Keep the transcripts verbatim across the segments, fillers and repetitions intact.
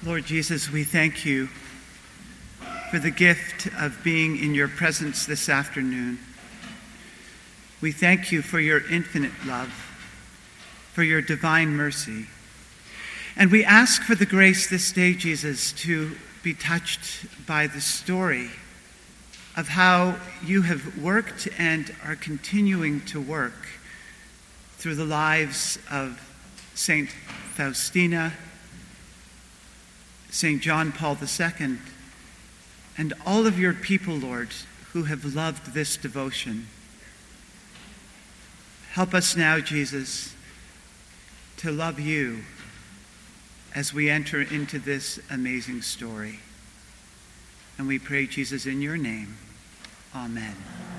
Lord Jesus, we thank you for the gift of being in your presence this afternoon. We thank you for your infinite love, for your divine mercy. And we ask for the grace this day, Jesus, to be touched by the story of how you have worked and are continuing to work through the lives of Saint Faustina, Saint John Paul the Second, and all of your people, Lord, who have loved this devotion. Help us now, Jesus, to love you as we enter into this amazing story. And we pray, Jesus, in your name. Amen.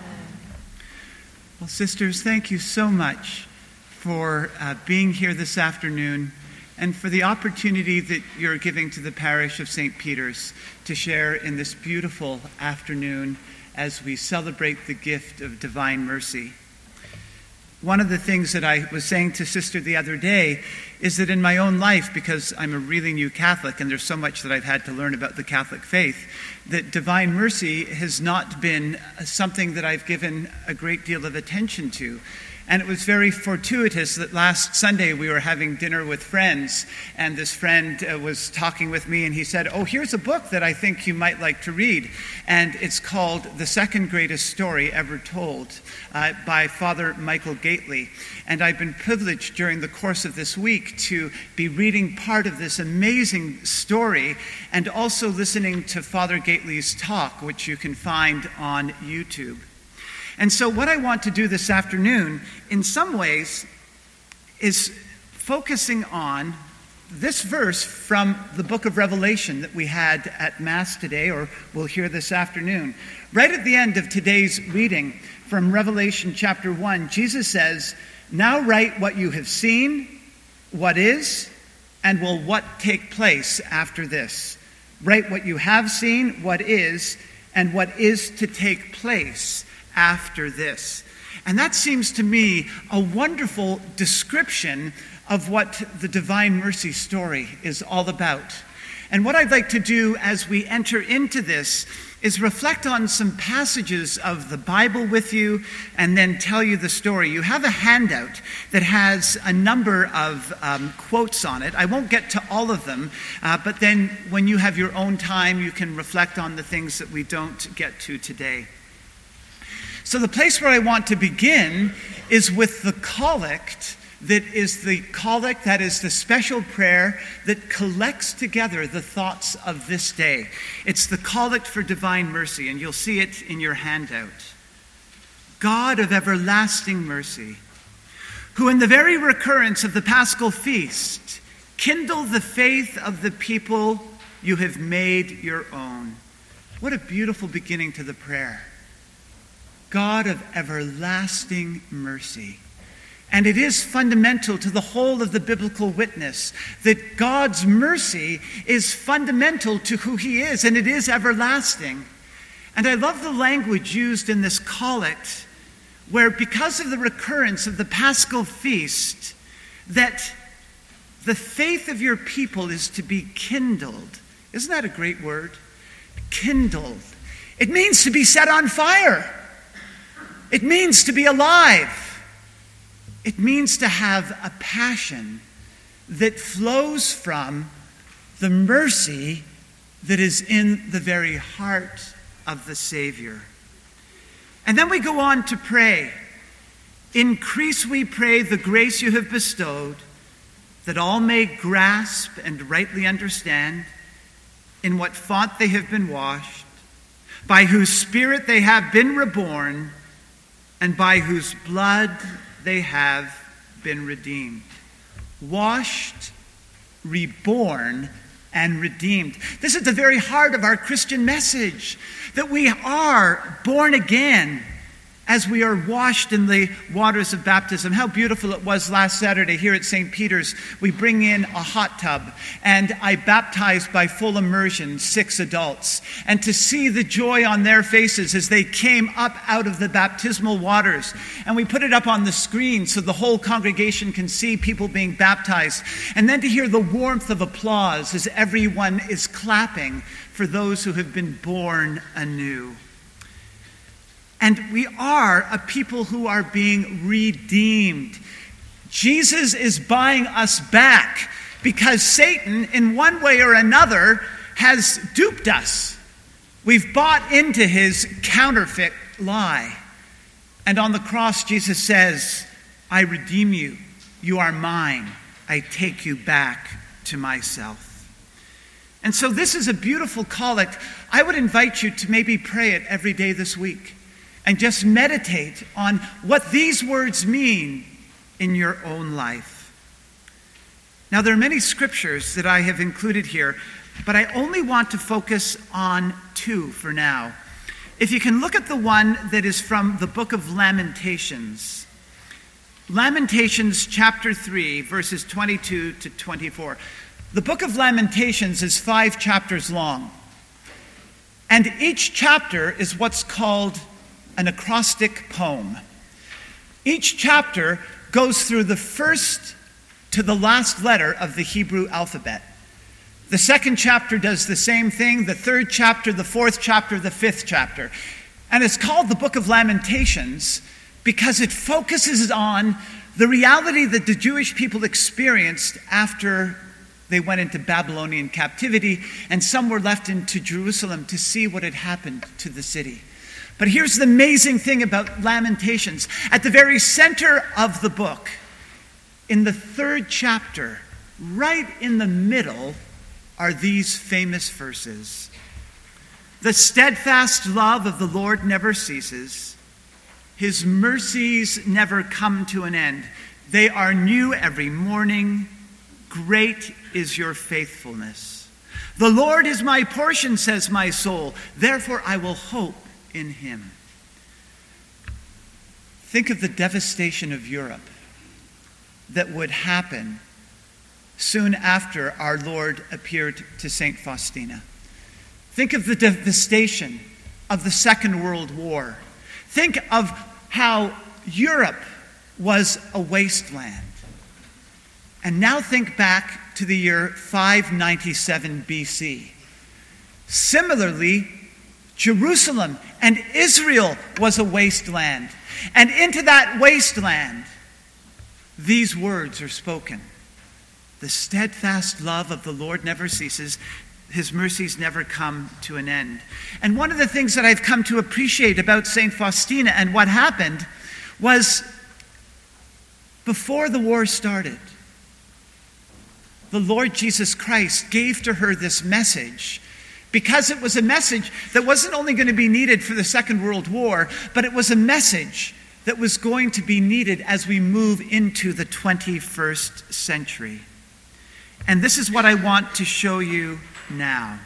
Well, sisters, thank you so much for uh, being here this afternoon and for the opportunity that you're giving to the parish of Saint Peter's to share in this beautiful afternoon as we celebrate the gift of divine mercy. One of the things that I was saying to Sister the other day is that in my own life, because I'm a really new Catholic and there's so much that I've had to learn about the Catholic faith, that divine mercy has not been something that I've given a great deal of attention to. And it was very fortuitous that last Sunday we were having dinner with friends, and this friend uh, was talking with me, and he said, oh, here's a book that I think you might like to read. And it's called The Second Greatest Story Ever Told uh, by Father Michael Gately. And I've been privileged during the course of this week to be reading part of this amazing story and also listening to Father Gately's talk, which you can find on YouTube. And so what I want to do this afternoon, in some ways, is focusing on this verse from the book of Revelation that we had at Mass today, or we'll hear this afternoon. Right at the end of today's reading from Revelation chapter one, Jesus says, "Now write what you have seen, what is, and will what take place after this. Write what you have seen, what is, and what is to take place after this." And that seems to me a wonderful description of what the Divine Mercy story is all about. And what I'd like to do as we enter into this is reflect on some passages of the Bible with you and then tell you the story. You have a handout that has a number of um, quotes on it. I won't get to all of them, uh, but then when you have your own time, you can reflect on the things that we don't get to today. So the place where I want to begin is with the collect that is the collect, that is the special prayer that collects together the thoughts of this day. It's the collect for divine mercy, and you'll see it in your handout. God of everlasting mercy, who in the very recurrence of the Paschal feast kindle the faith of the people you have made your own. What a beautiful beginning to the prayer. God of everlasting mercy. And it is fundamental to the whole of the biblical witness that God's mercy is fundamental to who he is, and it is everlasting. And I love the language used in this collect, where because of the recurrence of the Paschal feast, that the faith of your people is to be kindled. Isn't that a great word? Kindled. It means to be set on fire. It means to be alive. It means to have a passion that flows from the mercy that is in the very heart of the Savior. And then we go on to pray. Increase, we pray, the grace you have bestowed, that all may grasp and rightly understand in what font they have been washed, by whose Spirit they have been reborn, and by whose blood they have been redeemed. Washed, reborn, and redeemed. This is the very heart of our Christian message, that we are born again as we are washed in the waters of baptism. How beautiful it was last Saturday here at Saint Peter's. We bring in a hot tub, and I baptized by full immersion six adults. And to see the joy on their faces as they came up out of the baptismal waters. And we put it up on the screen so the whole congregation can see people being baptized. And then to hear the warmth of applause as everyone is clapping for those who have been born anew. And we are a people who are being redeemed. Jesus is buying us back because Satan, in one way or another, has duped us. We've bought into his counterfeit lie. And on the cross, Jesus says, I redeem you. You are mine. I take you back to myself. And so this is a beautiful collect. I would invite you to maybe pray it every day this week. And just meditate on what these words mean in your own life. Now, there are many scriptures that I have included here, but I only want to focus on two for now. If you can look at the one that is from the book of Lamentations. Lamentations chapter three, verses twenty-two to twenty-four. The book of Lamentations is five chapters long. And each chapter is what's called an acrostic poem. Each chapter goes through the first to the last letter of the Hebrew alphabet. The second chapter does the same thing, the third chapter, the fourth chapter, the fifth chapter. And it's called the Book of Lamentations because it focuses on the reality that the Jewish people experienced after they went into Babylonian captivity, and some were left into Jerusalem to see what had happened to the city. But here's the amazing thing about Lamentations. At the very center of the book, in the third chapter, right in the middle, are these famous verses. The steadfast love of the Lord never ceases. His mercies never come to an end. They are new every morning. Great is your faithfulness. The Lord is my portion, says my soul. Therefore I will hope in him. Think of the devastation of Europe that would happen soon after our Lord appeared to Saint Faustina. Think of the devastation of the Second World War. Think of how Europe was a wasteland. And now think back to the year five ninety-seven B C. Similarly, Jerusalem and Israel was a wasteland. And into that wasteland, these words are spoken. The steadfast love of the Lord never ceases. His mercies never come to an end. And one of the things that I've come to appreciate about Saint Faustina and what happened was before the war started, the Lord Jesus Christ gave to her this message because it was a message that wasn't only going to be needed for the Second World War, but it was a message that was going to be needed as we move into the twenty-first century. And this is what I want to show you now.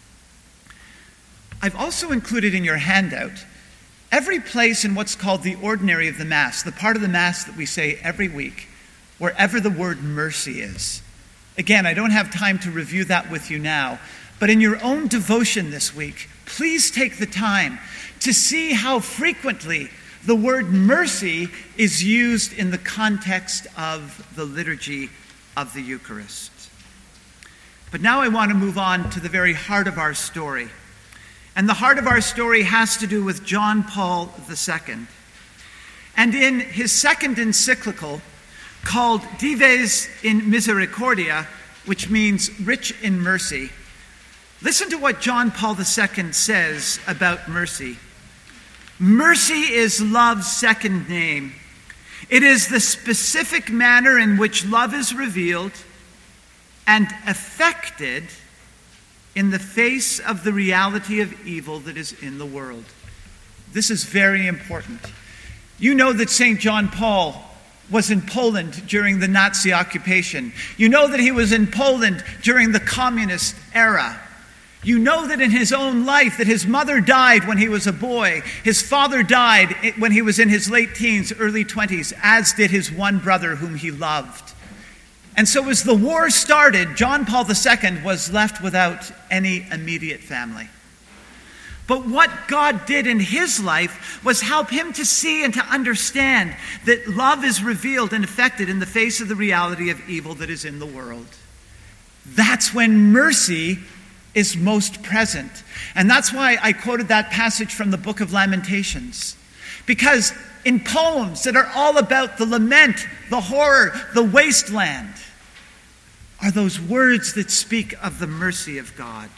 I've also included in your handout every place in what's called the ordinary of the Mass, the part of the Mass that we say every week, wherever the word mercy is. Again, I don't have time to review that with you now, but in your own devotion this week, please take the time to see how frequently the word mercy is used in the context of the liturgy of the Eucharist. But now I want to move on to the very heart of our story. And the heart of our story has to do with John Paul the Second. And in his second encyclical, called Dives in Misericordia, which means rich in mercy, listen to what John Paul the Second says about mercy. Mercy is love's second name. It is the specific manner in which love is revealed and affected in the face of the reality of evil that is in the world. This is very important. You know that Saint John Paul was in Poland during the Nazi occupation. You know that he was in Poland during the communist era. You know that in his own life, that his mother died when he was a boy. His father died when he was in his late teens, early twenties, as did his one brother whom he loved. And so as the war started, John Paul the Second was left without any immediate family. But what God did in his life was help him to see and to understand that love is revealed and effected in the face of the reality of evil that is in the world. That's when mercy is most present. And that's why I quoted that passage from the book of Lamentations. Because in poems that are all about the lament, the horror, the wasteland, are those words that speak of the mercy of God.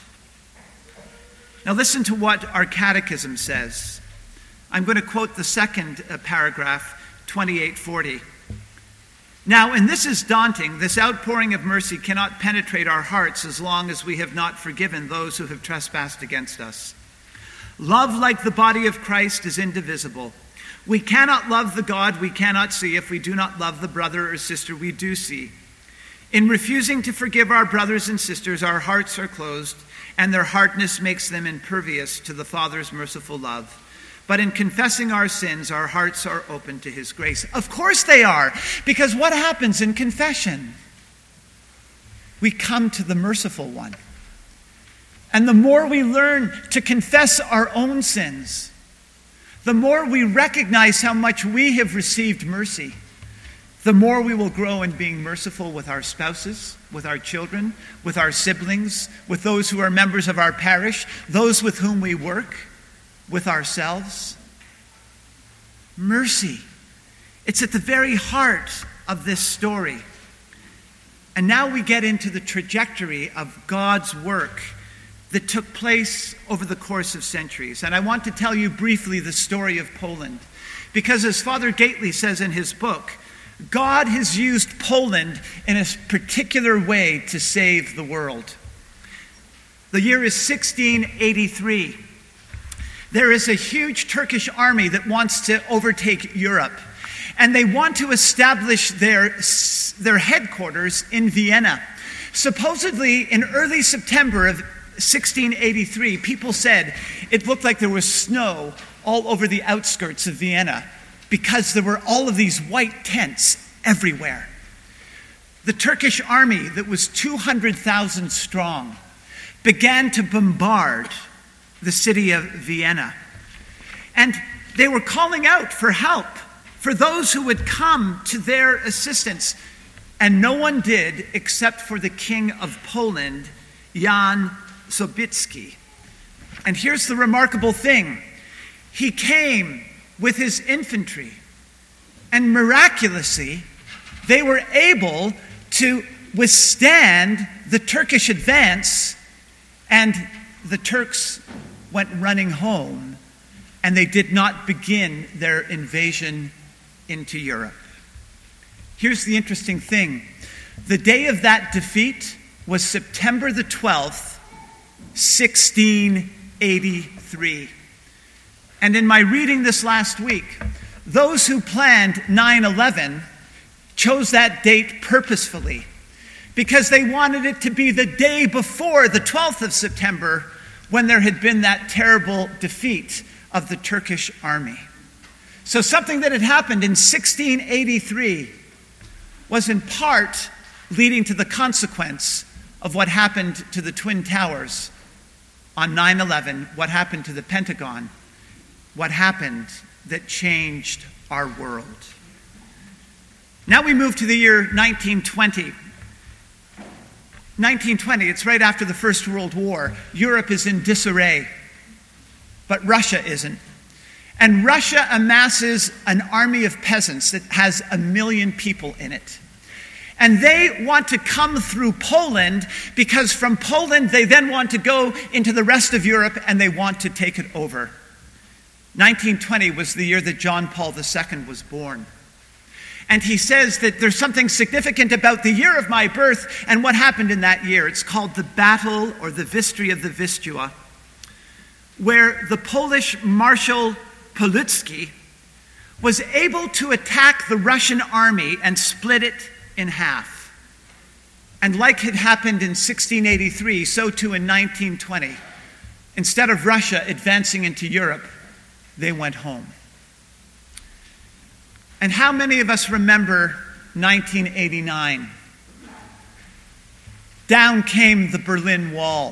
Now listen to what our catechism says. I'm going to quote the second uh, paragraph, twenty-eight forty. Now, and this is daunting, this outpouring of mercy cannot penetrate our hearts as long as we have not forgiven those who have trespassed against us. Love, like the body of Christ, is indivisible. We cannot love the God we cannot see if we do not love the brother or sister we do see. In refusing to forgive our brothers and sisters, our hearts are closed, and their hardness makes them impervious to the Father's merciful love. But in confessing our sins, our hearts are open to his grace. Of course they are, because what happens in confession? We come to the merciful one. And the more we learn to confess our own sins, the more we recognize how much we have received mercy, the more we will grow in being merciful with our spouses, with our children, with our siblings, with those who are members of our parish, those with whom we work, with ourselves. Mercy. It's at the very heart of this story. And now we get into the trajectory of God's work that took place over the course of centuries. And I want to tell you briefly the story of Poland. Because as Father Gately says in his book, God has used Poland in a particular way to save the world. The year is sixteen eighty-three. There is a huge Turkish army that wants to overtake Europe. And they want to establish their, their headquarters in Vienna. Supposedly, in early September of sixteen eighty-three, people said it looked like there was snow all over the outskirts of Vienna because there were all of these white tents everywhere. The Turkish army, that was two hundred thousand strong, began to bombard the city of Vienna. And they were calling out for help, for those who would come to their assistance. And no one did except for the King of Poland, Jan Sobieski. And here's the remarkable thing. He came with his infantry, and miraculously, they were able to withstand the Turkish advance, and the Turks went running home, and they did not begin their invasion into Europe. Here's the interesting thing. The day of that defeat was September the twelfth, sixteen eighty-three. And in my reading this last week, those who planned nine eleven chose that date purposefully because they wanted it to be the day before the twelfth of September, when there had been that terrible defeat of the Turkish army. So something that had happened in sixteen eighty-three was in part leading to the consequence of what happened to the Twin Towers on nine eleven, what happened to the Pentagon, what happened that changed our world. Now we move to the year nineteen twenty. nineteen twenty, it's right after the First World War. Europe is in disarray, but Russia isn't. And Russia amasses an army of peasants that has a million people in it. And they want to come through Poland because from Poland they then want to go into the rest of Europe and they want to take it over. nineteen twenty was the year that John Paul the Second was born. And he says that there's something significant about the year of my birth and what happened in that year. It's called the Battle or the Vistry of the Vistula, where the Polish Marshal Palucki was able to attack the Russian army and split it in half. And like had happened in sixteen eighty-three, so too in nineteen twenty. Instead of Russia advancing into Europe, they went home. And how many of us remember nineteen eighty-nine? Down came the Berlin Wall.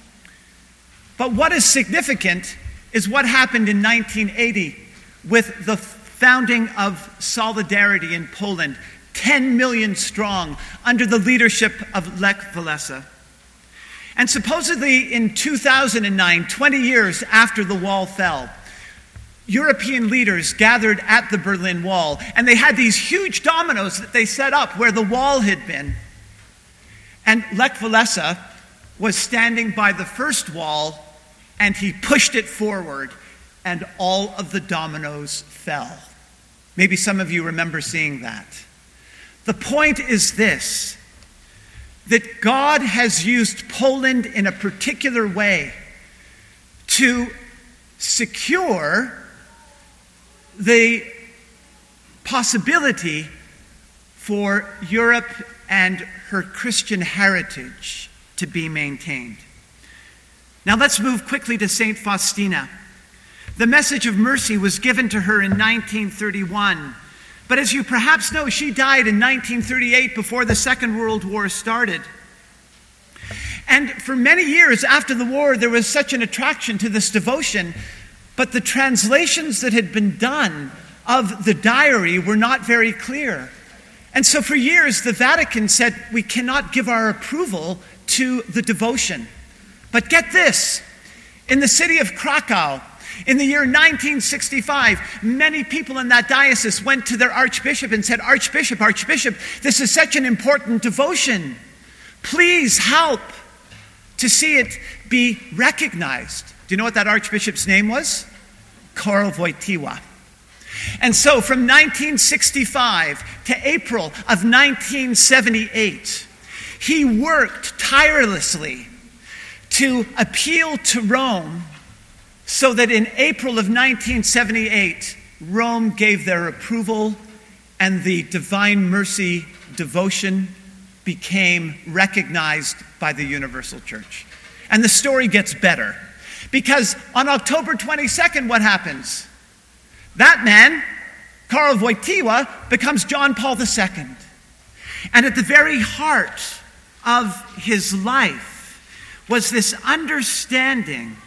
But what is significant is what happened in nineteen eighty with the founding of Solidarity in Poland, ten million strong, under the leadership of Lech Walesa. And supposedly in two thousand nine, twenty years after the wall fell, European leaders gathered at the Berlin Wall, and they had these huge dominoes that they set up where the wall had been. And Lech Walesa was standing by the first wall, and he pushed it forward, and all of the dominoes fell. Maybe some of you remember seeing that. The point is this, that God has used Poland in a particular way to secure the possibility for Europe and her Christian heritage to be maintained. Now let's move quickly to Saint Faustina. The message of mercy was given to her in nineteen thirty-one. But as you perhaps know, she died in nineteen thirty-eight before the Second World War started. And for many years after the war, there was such an attraction to this devotion, but the translations that had been done of the diary were not very clear. And so for years, the Vatican said, we cannot give our approval to the devotion. But get this, in the city of Krakow, in the year nineteen sixty-five, many people in that diocese went to their archbishop and said, Archbishop, Archbishop, this is such an important devotion. Please help to see it be recognized. Do you know what that archbishop's name was? Karol Wojtyła. And so from nineteen sixty-five to April of nineteen seventy-eight, he worked tirelessly to appeal to Rome so that in April of nineteen seventy-eight, Rome gave their approval and the Divine Mercy devotion became recognized by the Universal Church. And the story gets better, because on October twenty-second, what happens? That man, Karol Wojtyła, becomes John Paul the Second. And at the very heart of his life was this understanding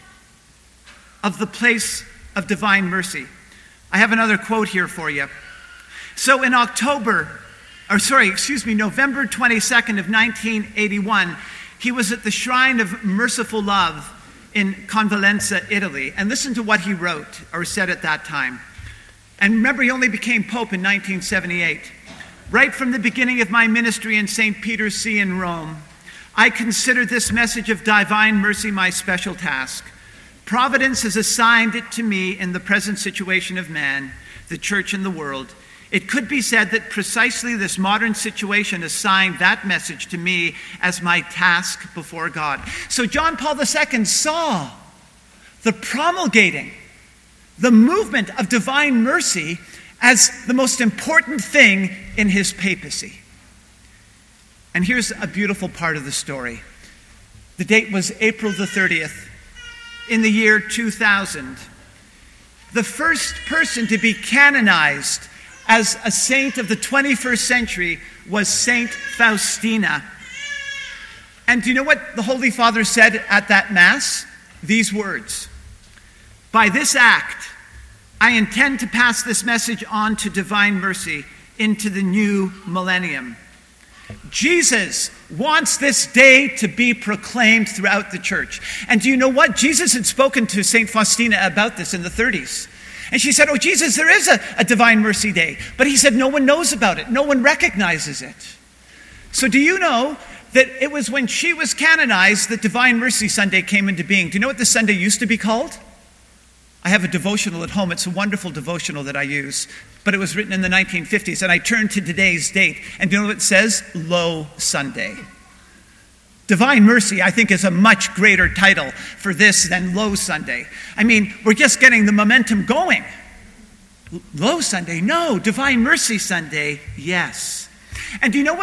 of the place of divine mercy. I have another quote here for you. So in October, or sorry, excuse me, November twenty-second of nineteen eighty-one, he was at the Shrine of Merciful Love in Convalenza, Italy. And listen to what he wrote or said at that time. And remember, he only became Pope in nineteen seventy-eight. Right from the beginning of my ministry in Saint Peter's See in Rome, I consider this message of divine mercy my special task. Providence has assigned it to me in the present situation of man, the church, and the world. It could be said that precisely this modern situation assigned that message to me as my task before God. So John Paul the Second saw the promulgating, the movement of divine mercy as the most important thing in his papacy. And here's a beautiful part of the story. The date was April the thirtieth in the year two thousand. The first person to be canonized as a saint of the twenty-first century was Saint Faustina. And do you know what the Holy Father said at that Mass? These words: by this act, I intend to pass this message on to divine mercy into the new millennium. Jesus wants this day to be proclaimed throughout the church. And do you know what? Jesus had spoken to Saint Faustina about this in the thirties. And she said, oh, Jesus, there is a, a Divine Mercy Day. But he said, no one knows about it. No one recognizes it. So do you know that it was when she was canonized that Divine Mercy Sunday came into being? Do you know what this Sunday used to be called? I have a devotional at home. It's a wonderful devotional that I use. But it was written in the nineteen fifties. And I turned to today's date. And do you know what it says? Low Sunday. Divine Mercy, I think, is a much greater title for this than Low Sunday. I mean, we're just getting the momentum going. Low Sunday, no. Divine Mercy Sunday, yes. And do you know what's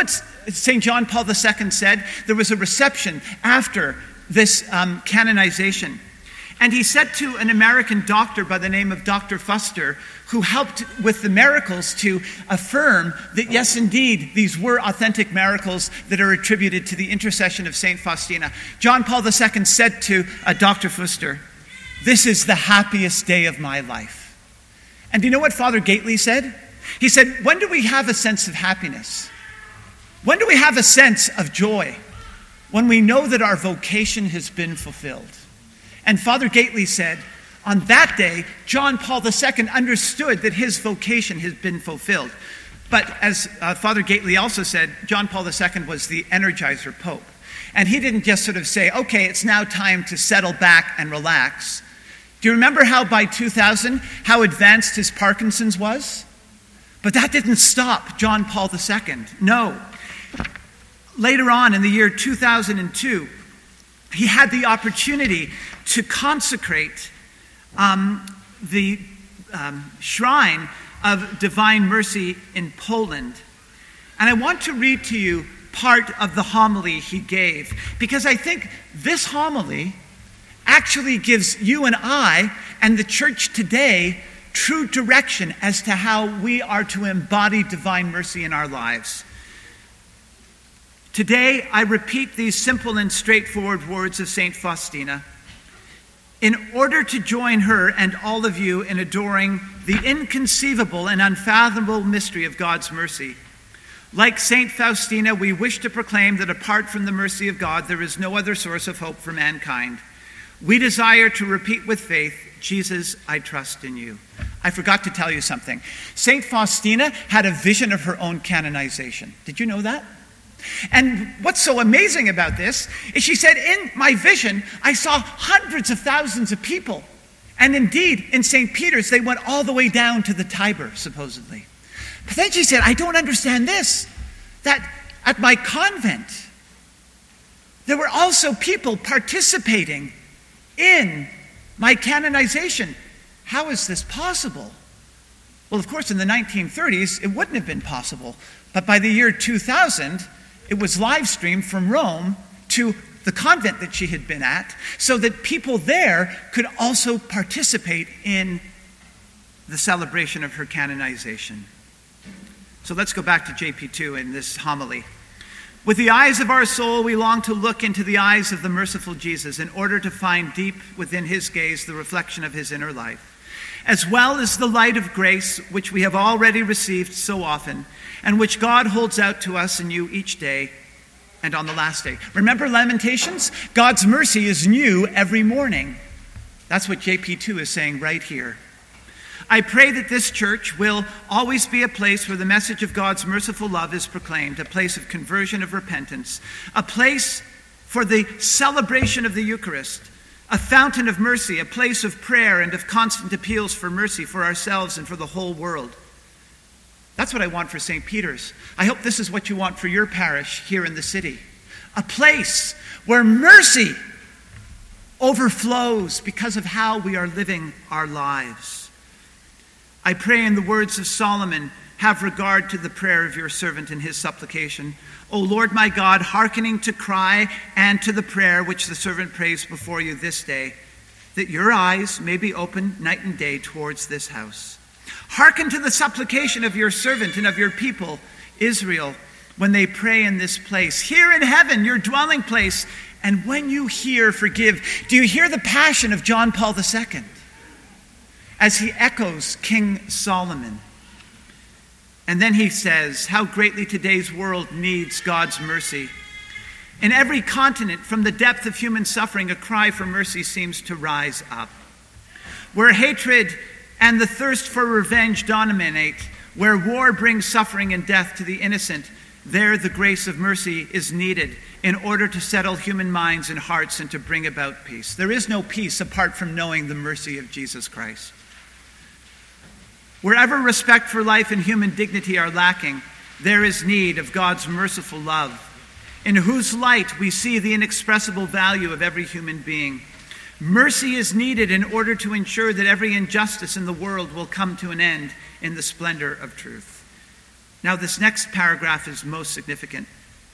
Saint John Paul the Second said, there was a reception after this um, canonization. And he said to an American doctor by the name of Doctor Fuster, who helped with the miracles to affirm that, yes, indeed, these were authentic miracles that are attributed to the intercession of Saint Faustina. John Paul the Second said to uh, Doctor Fuster, "This is the happiest day of my life." And do you know what Father Gately said? He said, when do we have a sense of happiness? When do we have a sense of joy? When we know that our vocation has been fulfilled. And Father Gately said, on that day, John Paul the Second understood that his vocation has been fulfilled. But as uh, Father Gately also said, John Paul the Second was the Energizer Pope. And he didn't just sort of say, okay, it's now time to settle back and relax. Do you remember how by two thousand, how advanced his Parkinson's was? But that didn't stop John Paul the Second. No. Later on in the year two thousand two, he had the opportunity to consecrate um, the um, shrine of Divine Mercy in Poland. And I want to read to you part of the homily he gave, because I think this homily actually gives you and I and the church today true direction as to how we are to embody divine mercy in our lives. Today, I repeat these simple and straightforward words of Saint Faustina in order to join her and all of you in adoring the inconceivable and unfathomable mystery of God's mercy. Like Saint Faustina, we wish to proclaim that apart from the mercy of God, there is no other source of hope for mankind. We desire to repeat with faith, Jesus, I trust in you. I forgot to tell you something. Saint Faustina had a vision of her own canonization. Did you know that? And what's so amazing about this is she said, in my vision, I saw hundreds of thousands of people. And indeed, in Saint Peter's, they went all the way down to the Tiber, supposedly. But then she said, I don't understand this, that at my convent, there were also people participating in my canonization. How is this possible? Well, of course, in the nineteen thirties, it wouldn't have been possible. But by the year two thousand, it was live streamed from Rome to the convent that she had been at, so that people there could also participate in the celebration of her canonization. So let's go back to J P two in this homily. With the eyes of our soul, we long to look into the eyes of the merciful Jesus in order to find deep within his gaze the reflection of his inner life, as well as the light of grace which we have already received so often, and which God holds out to us and you each day and on the last day. Remember Lamentations? God's mercy is new every morning. That's what J P two is saying right here. I pray that this church will always be a place where the message of God's merciful love is proclaimed, a place of conversion, of repentance, a place for the celebration of the Eucharist, a fountain of mercy, a place of prayer and of constant appeals for mercy for ourselves and for the whole world. That's what I want for Saint Peter's. I hope this is what you want for your parish here in the city. A place where mercy overflows because of how we are living our lives. I pray in the words of Solomon, have regard to the prayer of your servant in his supplication. O Lord my God, hearkening to cry and to the prayer which the servant prays before you this day, that your eyes may be open night and day towards this house. Hearken to the supplication of your servant and of your people, Israel, when they pray in this place. Here in heaven, your dwelling place, and when you hear, forgive. Do you hear the passion of John Paul the Second? As he echoes King Solomon. And then he says, how greatly today's world needs God's mercy. In every continent, from the depth of human suffering, a cry for mercy seems to rise up. Where hatred and the thirst for revenge dominate, where war brings suffering and death to the innocent, there the grace of mercy is needed in order to settle human minds and hearts and to bring about peace. There is no peace apart from knowing the mercy of Jesus Christ. Wherever respect for life and human dignity are lacking, there is need of God's merciful love, in whose light we see the inexpressible value of every human being. Mercy is needed in order to ensure that every injustice in the world will come to an end in the splendor of truth. Now, this next paragraph is most significant.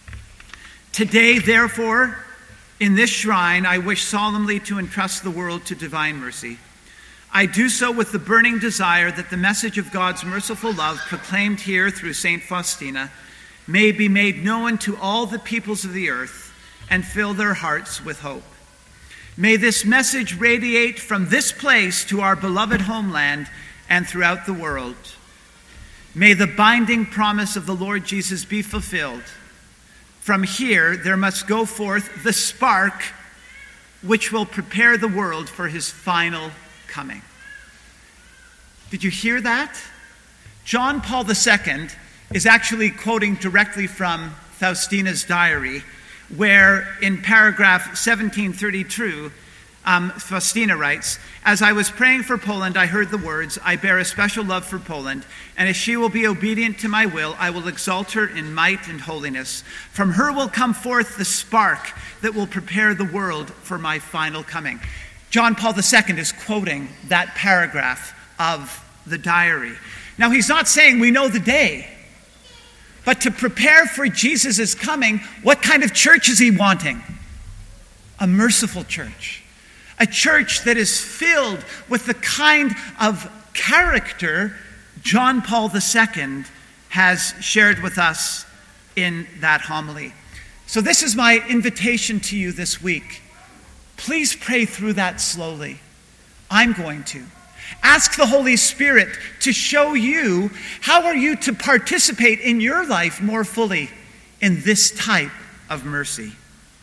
Today, therefore, in this shrine, I wish solemnly to entrust the world to divine mercy. I do so with the burning desire that the message of God's merciful love proclaimed here through Saint Faustina may be made known to all the peoples of the earth and fill their hearts with hope. May this message radiate from this place to our beloved homeland and throughout the world. May the binding promise of the Lord Jesus be fulfilled. From here, there must go forth the spark which will prepare the world for his final coming. Did you hear that? John Paul the Second is actually quoting directly from Faustina's diary, where in paragraph seventeen thirty-two, um, Faustina writes, "As I was praying for Poland, I heard the words, 'I bear a special love for Poland, and if she will be obedient to my will, I will exalt her in might and holiness. From her will come forth the spark that will prepare the world for my final coming.'" John Paul the Second is quoting that paragraph of the diary. Now, he's not saying we know the day, but to prepare for Jesus' coming, what kind of church is he wanting? A merciful church. A church that is filled with the kind of character John Paul the Second has shared with us in that homily. So this is my invitation to you this week. Please pray through that slowly. I'm going to. Ask the Holy Spirit to show you how are you to participate in your life more fully in this type of mercy.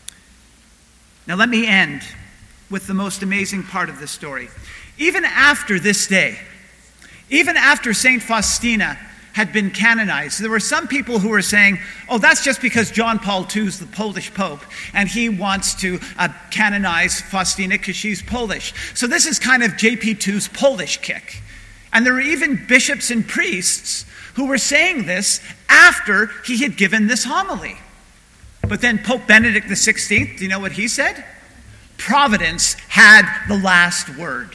Now let me end with the most amazing part of this story. Even after this day, even after Saint Faustina had been canonized, there were some people who were saying, oh, that's just because John Paul the Second is the Polish Pope, and he wants to uh, canonize Faustina because she's Polish. So this is kind of J P two's Polish kick. And there were even bishops and priests who were saying this after he had given this homily. But then Pope Benedict the sixteenth, do you know what he said? Providence had the last word.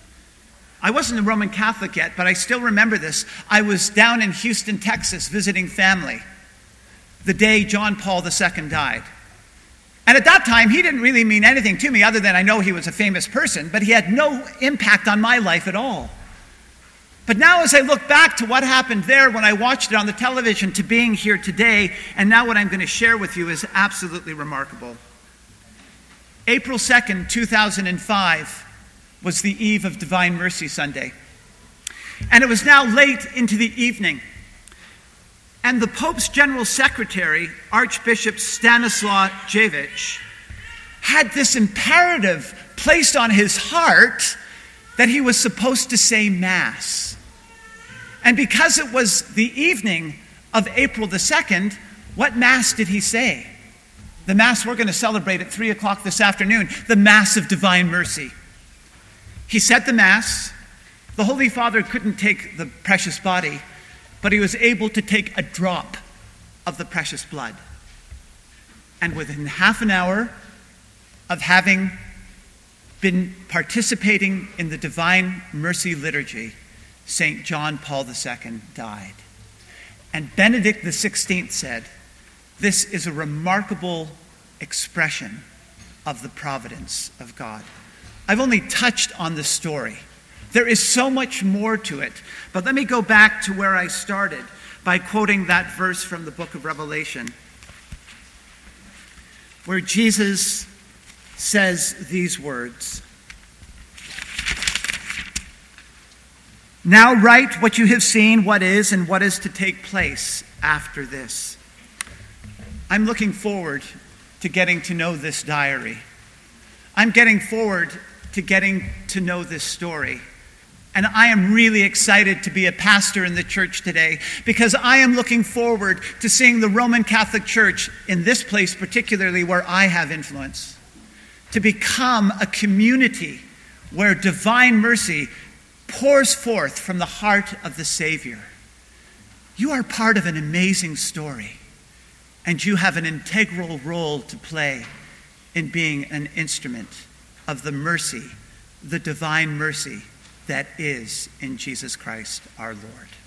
I wasn't a Roman Catholic yet, but I still remember this. I was down in Houston, Texas, visiting family the day John Paul the Second died. And at that time, he didn't really mean anything to me other than I know he was a famous person, but he had no impact on my life at all. But now as I look back to what happened there when I watched it on the television to being here today, and now what I'm going to share with you is absolutely remarkable. April second, two thousand five was the eve of Divine Mercy Sunday. And it was now late into the evening. And the Pope's General Secretary, Archbishop Stanislaw Dziwisz, had this imperative placed on his heart that he was supposed to say Mass. And because it was the evening of April the second, what Mass did he say? The Mass we're going to celebrate at three o'clock this afternoon, the Mass of Divine Mercy. He said the Mass. The Holy Father couldn't take the precious body, but he was able to take a drop of the precious blood. And within half an hour of having been participating in the Divine Mercy Liturgy, Saint John Paul the Second died. And Benedict the sixteenth said, this is a remarkable expression of the providence of God. I've only touched on the story. There is so much more to it. But let me go back to where I started by quoting that verse from the book of Revelation, where Jesus says these words, "Now write what you have seen, what is, and what is to take place after this." I'm looking forward to getting to know this diary. I'm getting forward to getting to know this story. And I am really excited to be a pastor in the church today because I am looking forward to seeing the Roman Catholic Church, in this place particularly where I have influence, to become a community where divine mercy pours forth from the heart of the Savior. You are part of an amazing story, and you have an integral role to play in being an instrument of the mercy, the divine mercy that is in Jesus Christ our Lord.